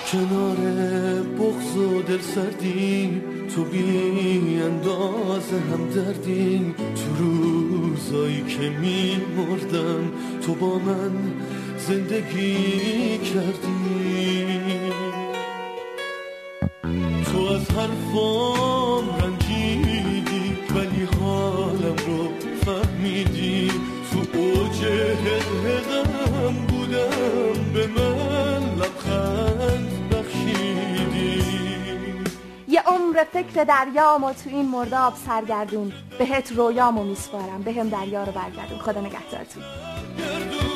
کنار بغض و دل سردی تو بی اندازه هم دردی. تو روزایی که می مردم تو با من زندگی کردی. تو از حرفام رنجیدی ولی حالم رو فهمیدی. تو اوج حقم بودم به من لبخند بخشیدی. یه عمر فکر دریامو تو این مرداب سرگردون، بهت رویامو میسپارم بهم دریا رو برگردون. خدا نگهدارتون.